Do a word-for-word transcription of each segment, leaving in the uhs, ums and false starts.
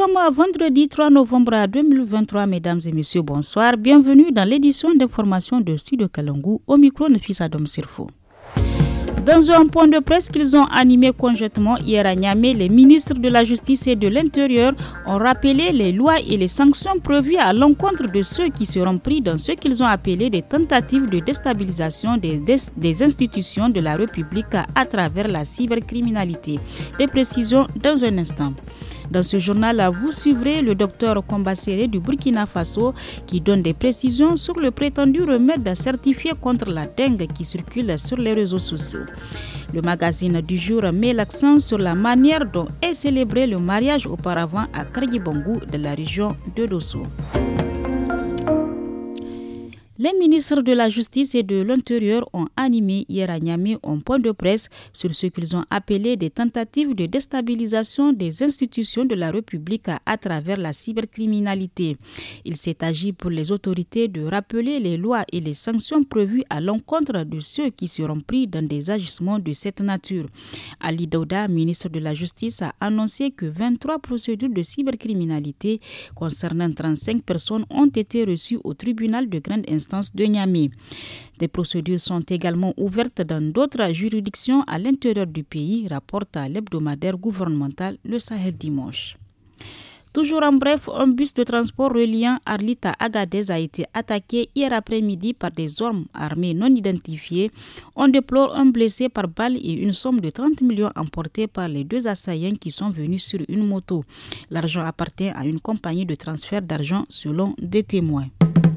sommes vendredi trois novembre deux mille vingt-trois, mesdames et messieurs, bonsoir. Bienvenue dans l'édition d'information de Studio Kalangu, au micro Nefis Adam Sirfo. Dans un point de presse qu'ils ont animé conjointement hier à Niamey, les ministres de la Justice et de l'Intérieur ont rappelé les lois et les sanctions prévues à l'encontre de ceux qui seront pris dans ce qu'ils ont appelé des tentatives de déstabilisation des, des, des institutions de la République à, à travers la cybercriminalité. Des précisions dans un instant. Dans ce journal, vous suivrez le docteur Kombassere du Burkina Faso qui donne des précisions sur le prétendu remède certifié contre la dengue qui circule sur les réseaux sociaux. Le magazine du jour met l'accent sur la manière dont est célébré le mariage auparavant à Kargibongo de la région de Dosso. Les ministres de la Justice et de l'Intérieur ont animé hier à Niamey un point de presse sur ce qu'ils ont appelé des tentatives de déstabilisation des institutions de la République à, à travers la cybercriminalité. Il s'est agi pour les autorités de rappeler les lois et les sanctions prévues à l'encontre de ceux qui seront pris dans des agissements de cette nature. Ali Daouda, ministre de la Justice, a annoncé que vingt-trois procédures de cybercriminalité concernant trente-cinq personnes ont été reçues au tribunal de grande instance de Niamey. Des procédures sont également ouvertes dans d'autres juridictions à l'intérieur du pays, rapporte à l'hebdomadaire gouvernemental Le Sahel dimanche. Toujours en bref, un bus de transport reliant Arlit à Agadez a été attaqué hier après-midi par des hommes armés non identifiés. On déplore un blessé par balle et une somme de trente millions emportée par les deux assaillants qui sont venus sur une moto. L'argent appartient à une compagnie de transfert d'argent selon des témoins.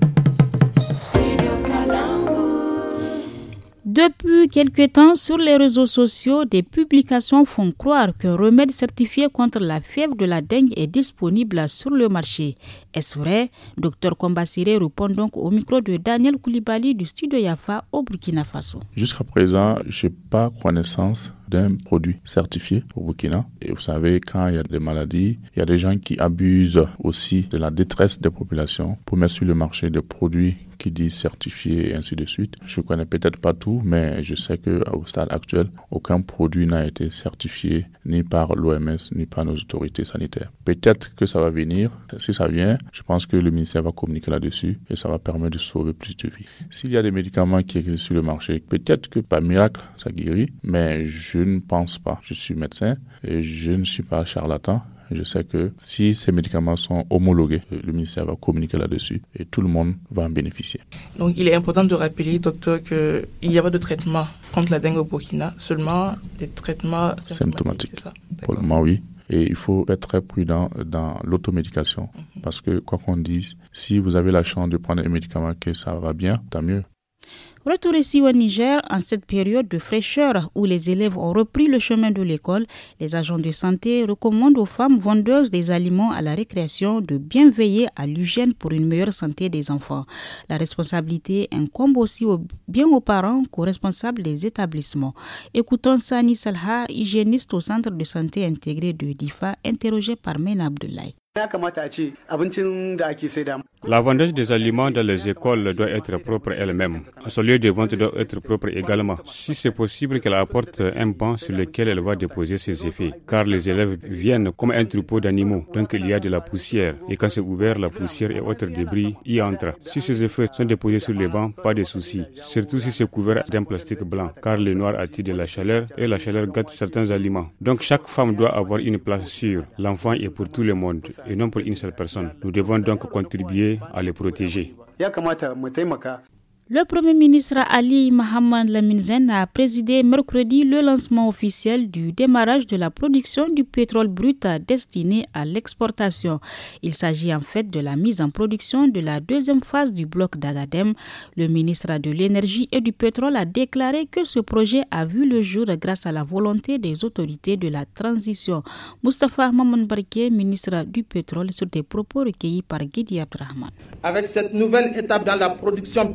Depuis quelque temps, sur les réseaux sociaux, des publications font croire qu'un remède certifié contre la fièvre de la dengue est disponible sur le marché. Est-ce vrai? Docteur Kombassere répond donc au micro de Daniel Koulibaly du studio Yafa au Burkina Faso. Jusqu'à présent, je n'ai pas connaissance d'un produit certifié au Burkina. Et vous savez, quand il y a des maladies, il y a des gens qui abusent aussi de la détresse des populations pour mettre sur le marché des produits qui disent certifiés et ainsi de suite. Je ne connais peut-être pas tout, mais je sais qu'au stade actuel, aucun produit n'a été certifié ni par l'O M S ni par nos autorités sanitaires. Peut-être que ça va venir. Si ça vient, je pense que le ministère va communiquer là-dessus et ça va permettre de sauver plus de vies. S'il y a des médicaments qui existent sur le marché, peut-être que par miracle, ça guérit, mais je ne pense pas. Je suis médecin et je ne suis pas charlatan. Je sais que si ces médicaments sont homologués, le ministère va communiquer là-dessus et tout le monde va en bénéficier. Donc il est important de rappeler, docteur, qu'il n'y a pas de traitement contre la dengue au Burkina, seulement des traitements symptomatiques. symptomatiques. C'est ça? Pour le moment, oui. Et il faut être très prudent dans l'automédication. Mm-hmm. Parce que, quoi qu'on dise, si vous avez la chance de prendre un médicament que ça va bien, tant mieux. Retour ici au Niger, en cette période de fraîcheur où les élèves ont repris le chemin de l'école, les agents de santé recommandent aux femmes vendeuses des aliments à la récréation de bien veiller à l'hygiène pour une meilleure santé des enfants. La responsabilité incombe aussi au, bien aux parents qu'aux responsables des établissements. Écoutons Sani Salha, hygiéniste au centre de santé intégré de Difa, interrogé par Mena Abdoulaye. La vendeuse des aliments dans les écoles doit être propre elle-même. Son lieu de vente doit être propre également. Si c'est possible, qu'elle apporte un banc sur lequel elle va déposer ses effets. Car les élèves viennent comme un troupeau d'animaux. Donc il y a de la poussière. Et quand c'est ouvert, la poussière et autres débris y entrent. Si ces effets sont déposés sur les bancs, pas de souci. Surtout si c'est couvert d'un plastique blanc. Car le noir attire de la chaleur et la chaleur gâte certains aliments. Donc chaque femme doit avoir une place sûre. L'enfant est pour tout le monde et non pour une seule personne. Nous devons donc contribuer à les protéger. Le Premier ministre Ali Mohamed Lamine Zen a présidé mercredi le lancement officiel du démarrage de la production du pétrole brut destiné à l'exportation. Il s'agit en fait de la mise en production de la deuxième phase du bloc d'Agadem. Le ministre de l'Énergie et du Pétrole a déclaré que ce projet a vu le jour grâce à la volonté des autorités de la transition. Moustapha Maman Barké, ministre du Pétrole, sur des propos recueillis par Guidi Abdrahman. Avec cette nouvelle étape dans la production pétrolière,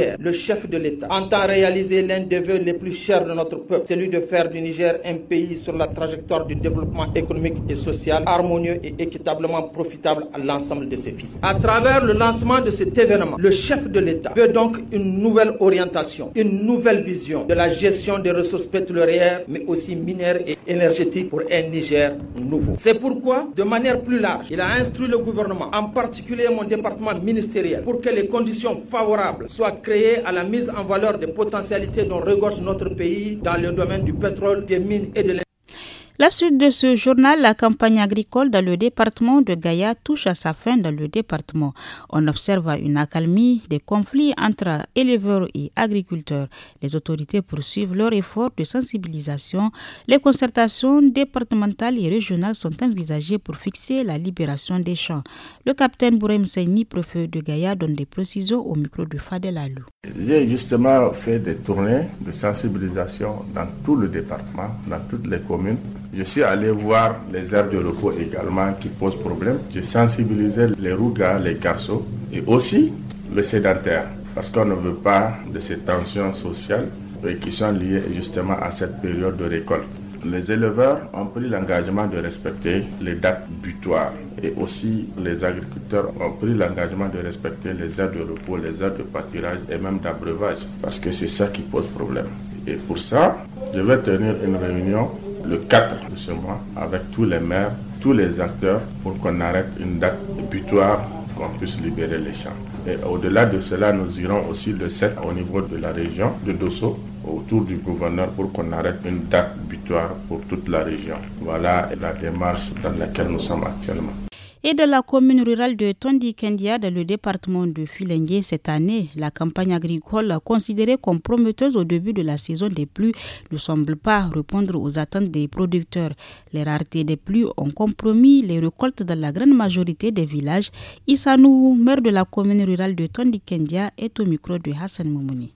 hier, le chef de l'État entend réaliser l'un des vœux les plus chers de notre peuple, celui de faire du Niger un pays sur la trajectoire du développement économique et social, harmonieux et équitablement profitable à l'ensemble de ses fils. À travers le lancement de cet événement, le chef de l'État veut donc une nouvelle orientation, une nouvelle vision de la gestion des ressources pétrolières, mais aussi minières et énergétiques pour un Niger nouveau. C'est pourquoi, de manière plus large, il a instruit le gouvernement, en particulier mon département ministériel, pour que les conditions favorables soient créées à la mise en valeur des potentialités dont regorge notre pays dans le domaine du pétrole, des mines et de l'énergie. La suite de ce journal, la campagne agricole dans le département de Gaïa touche à sa fin dans le département. On observe une accalmie des conflits entre éleveurs et agriculteurs. Les autorités poursuivent leurs efforts de sensibilisation. Les concertations départementales et régionales sont envisagées pour fixer la libération des champs. Le capitaine Bourem Seyni, préfet de Gaïa, donne des précisions au micro de Fadel Alou. J'ai justement fait des tournées de sensibilisation dans tout le département, dans toutes les communes. Je suis allé voir les aires de repos également qui posent problème. J'ai sensibilisé les rougas, les garçons et aussi le sédentaire. Parce qu'on ne veut pas de ces tensions sociales qui sont liées justement à cette période de récolte. Les éleveurs ont pris l'engagement de respecter les dates butoirs. Et aussi les agriculteurs ont pris l'engagement de respecter les aires de repos, les aires de pâturage et même d'abreuvage. Parce que c'est ça qui pose problème. Et pour ça, je vais tenir une réunion le quatre de ce mois avec tous les maires, tous les acteurs pour qu'on arrête une date butoir, qu'on puisse libérer les champs. Et au-delà de cela, nous irons aussi le sept au niveau de la région de Dosso, autour du gouverneur pour qu'on arrête une date butoir pour toute la région. Voilà la démarche dans laquelle nous sommes actuellement. Et de la commune rurale de Tondikendia, dans le département de Filengue, cette année, la campagne agricole, considérée comme prometteuse au début de la saison des pluies, ne semble pas répondre aux attentes des producteurs. Les raretés des pluies ont compromis les récoltes dans la grande majorité des villages. Issanou, maire de la commune rurale de Tondikendia, est au micro de Hassan Moumouni.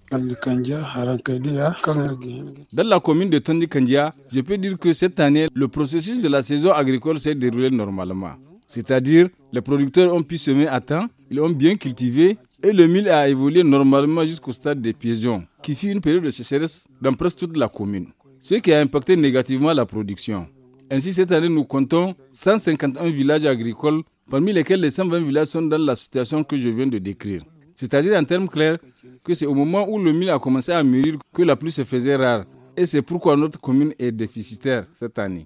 Dans la commune de Tondikendia, je peux dire que cette année, le processus de la saison agricole s'est déroulé normalement. C'est-à-dire, les producteurs ont pu semer à temps, ils ont bien cultivé et le mil a évolué normalement jusqu'au stade des pigeons, qui fut une période de sécheresse dans presque toute la commune, ce qui a impacté négativement la production. Ainsi, cette année, nous comptons cent cinquante et un villages agricoles, parmi lesquels les cent vingt villages sont dans la situation que je viens de décrire. C'est-à-dire, en termes clairs, que c'est au moment où le mil a commencé à mûrir que la pluie se faisait rare. Et c'est pourquoi notre commune est déficitaire cette année.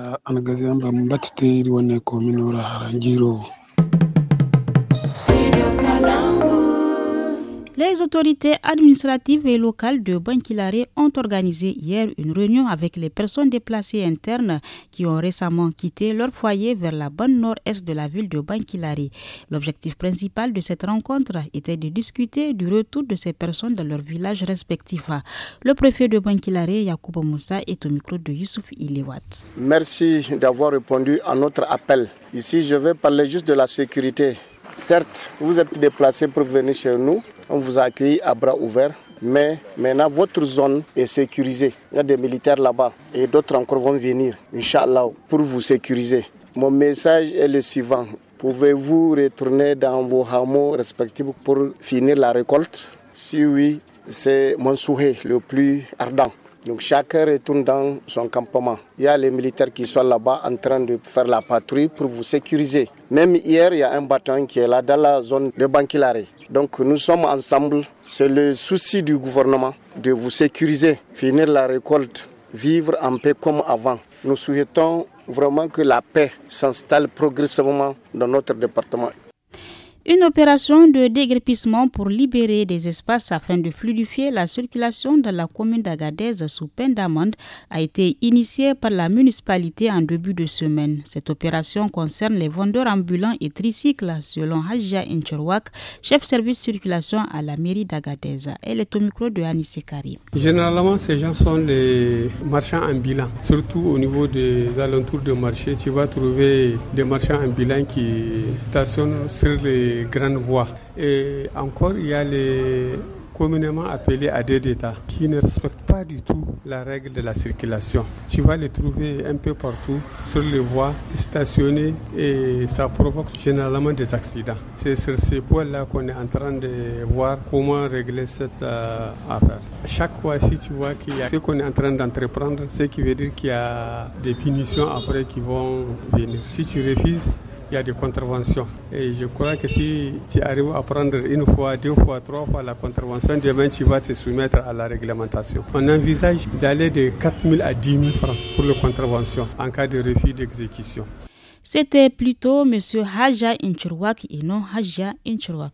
Les autorités administratives et locales de Bankilare ont organisé hier une réunion avec les personnes déplacées internes qui ont récemment quitté leur foyer vers la bande nord-est de la ville de Bankilare. L'objectif principal de cette rencontre était de discuter du retour de ces personnes dans leurs villages respectifs. Le préfet de Bankilare, Yacouba Moussa, est au micro de Youssouf Ilewat. Merci d'avoir répondu à notre appel. Ici, je vais parler juste de la sécurité. Certes, vous êtes déplacés pour venir chez nous. On vous a accueilli à bras ouverts, mais maintenant votre zone est sécurisée. Il y a des militaires là-bas et d'autres encore vont venir, Inch'Allah, pour vous sécuriser. Mon message est le suivant. Pouvez-vous retourner dans vos hameaux respectifs pour finir la récolte? Si oui, c'est mon souhait le plus ardent. Donc chacun retourne dans son campement. Il y a les militaires qui sont là-bas en train de faire la patrouille pour vous sécuriser. Même hier, il y a un bataillon qui est là dans la zone de Bankilare. Donc nous sommes ensemble. C'est le souci du gouvernement de vous sécuriser, finir la récolte, vivre en paix comme avant. Nous souhaitons vraiment que la paix s'installe progressivement dans notre département. Une opération de déguerpissement pour libérer des espaces afin de fluidifier la circulation dans la commune d'Agadez sous peine d'amende a été initiée par la municipalité en début de semaine. Cette opération concerne les vendeurs ambulants et tricycles, selon Hajia Incherwak, chef service circulation à la mairie d'Agadez. Elle est au micro de Anissé Karim. Généralement, ces gens sont les marchands ambulants, surtout au niveau des alentours de marché. Tu vas trouver des marchands ambulants qui stationnent sur les grandes voies. Et encore, il y a les communément appelés A D D T A, qui ne respectent pas du tout la règle de la circulation. Tu vas les trouver un peu partout, sur les voies, stationnés, et ça provoque généralement des accidents. C'est sur ces points-là qu'on est en train de voir comment régler cette euh, affaire. Chaque fois, si tu vois qu'il y a ce qu'on est en train d'entreprendre, ce qui veut dire qu'il y a des punitions après qui vont venir. Si tu refuses, il y a des contraventions. Et je crois que si tu arrives à prendre une fois, deux fois, trois fois la contravention, demain tu vas te soumettre à la réglementation. On envisage d'aller de quatre mille à dix mille francs pour la contravention en cas de refus d'exécution. C'était plutôt M. Haja Inchirwak et non Haja Inchirwak.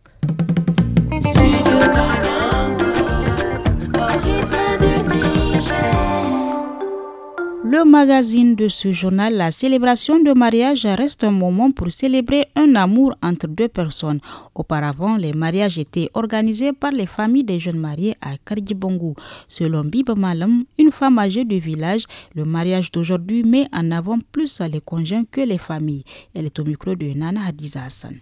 Le magazine de ce journal, la célébration de mariage reste un moment pour célébrer un amour entre deux personnes. Auparavant, les mariages étaient organisés par les familles des jeunes mariés à Kardjibongo. Selon Biba Malam, une femme âgée du village, le mariage d'aujourd'hui met en avant plus les conjoints que les familles. Elle est au micro de Nana Hadiza Hassan.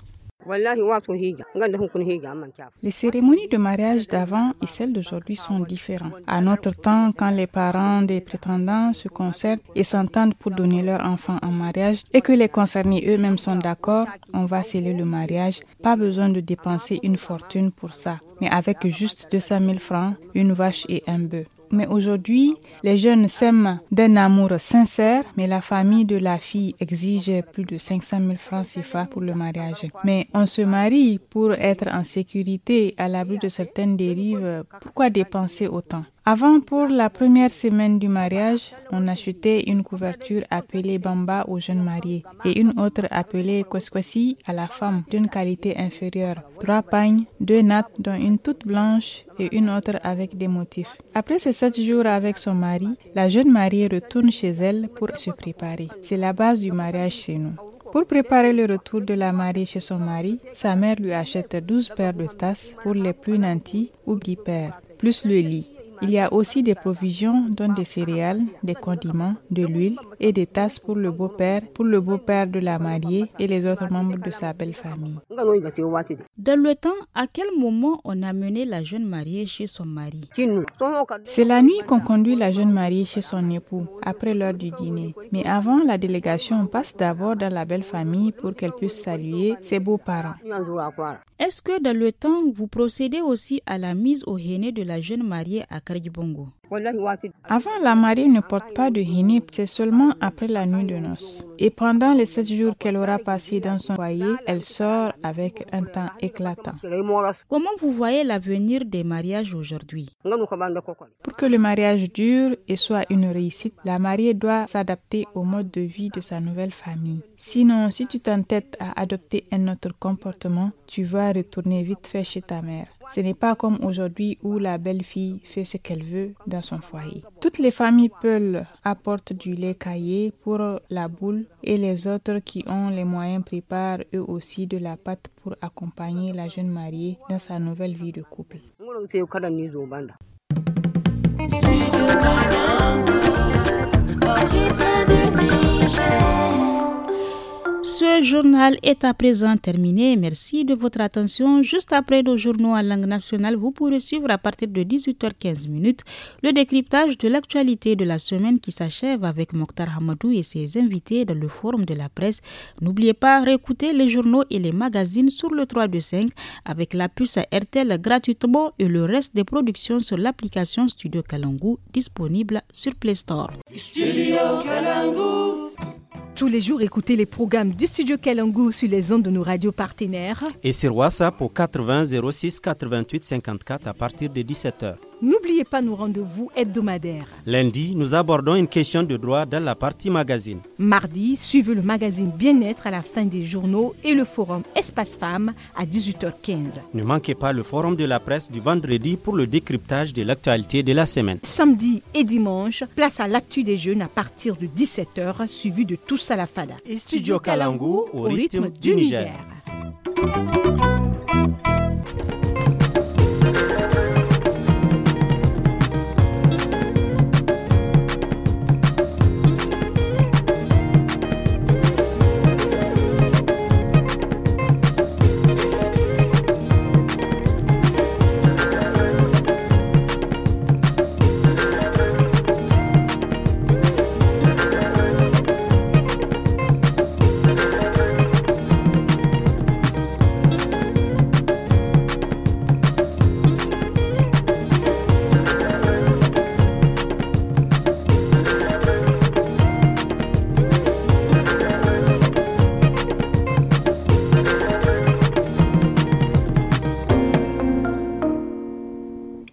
Les cérémonies de mariage d'avant et celles d'aujourd'hui sont différentes. À notre temps, quand les parents des prétendants se concertent et s'entendent pour donner leur enfant en mariage et que les concernés eux-mêmes sont d'accord, on va sceller le mariage. Pas besoin de dépenser une fortune pour ça, mais avec juste deux cent mille francs, une vache et un bœuf. Mais aujourd'hui, les jeunes s'aiment d'un amour sincère, mais la famille de la fille exige plus de cinq cent mille francs C F A pour le mariage. Mais on se marie pour être en sécurité à l'abri de certaines dérives. Pourquoi dépenser autant? Avant, pour la première semaine du mariage, on achetait une couverture appelée bamba aux jeunes mariés et une autre appelée kwaskwasi à la femme d'une qualité inférieure. Trois pagnes, deux nattes dont une toute blanche et une autre avec des motifs. Après ces sept jours avec son mari, la jeune mariée retourne chez elle pour se préparer. C'est la base du mariage chez nous. Pour préparer le retour de la mariée chez son mari, sa mère lui achète douze paires de tasses pour les plus nantis ou dix paires, plus le lit. Il y a aussi des provisions, dont des céréales, des condiments, de l'huile et des tasses pour le beau-père, pour le beau-père de la mariée et les autres membres de sa belle famille. Dans le temps, à quel moment on a mené la jeune mariée chez son mari? C'est la nuit qu'on conduit la jeune mariée chez son époux, après l'heure du dîner. Mais avant, la délégation passe d'abord dans la belle famille pour qu'elle puisse saluer ses beaux-parents. Est-ce que dans le temps, vous procédez aussi à la mise au henné de la jeune mariée à Kardjibongo? Avant, la mariée ne porte pas de henné, c'est seulement après la nuit de noces. Et pendant les sept jours qu'elle aura passé dans son foyer, elle sort avec un temps éclatant. Comment vous voyez l'avenir des mariages aujourd'hui? Pour que le mariage dure et soit une réussite, la mariée doit s'adapter au mode de vie de sa nouvelle famille. Sinon, si tu t'entêtes à adopter un autre comportement, tu vas retourner vite fait chez ta mère. Ce n'est pas comme aujourd'hui où la belle-fille fait ce qu'elle veut dans son foyer. Toutes les familles Peul apportent du lait caillé pour la boule et les autres qui ont les moyens préparent eux aussi de la pâte pour accompagner la jeune mariée dans sa nouvelle vie de couple. Ce journal est à présent terminé. Merci de votre attention. Juste après nos journaux en langue nationale, vous pourrez suivre à partir de dix-huit heures quinze le décryptage de l'actualité de la semaine qui s'achève avec Mokhtar Hamadou et ses invités dans le forum de la presse. N'oubliez pas de réécouter les journaux et les magazines sur le trois deux cinq avec la puce à R T L gratuitement et le reste des productions sur l'application Studio Kalangu disponible sur Play Store. Studio Kalangu. Tous les jours, écoutez les programmes du Studio Kalangu sur les ondes de nos radios partenaires. Et sur WhatsApp au quatre-vingts zéro six quatre-vingt-huit cinquante-quatre à partir de dix-sept heures. N'oubliez pas nos rendez-vous hebdomadaires. Lundi, nous abordons une question de droit dans la partie magazine. Mardi, suivez le magazine Bien-être à la fin des journaux et le forum Espace Femmes à dix-huit heures quinze. Ne manquez pas le forum de la presse du vendredi pour le décryptage de l'actualité de la semaine. Samedi et dimanche, place à l'actu des jeunes à partir de dix-sept heures, suivi de Tous à la Fada. Et Studio Kalangu au rythme du Niger.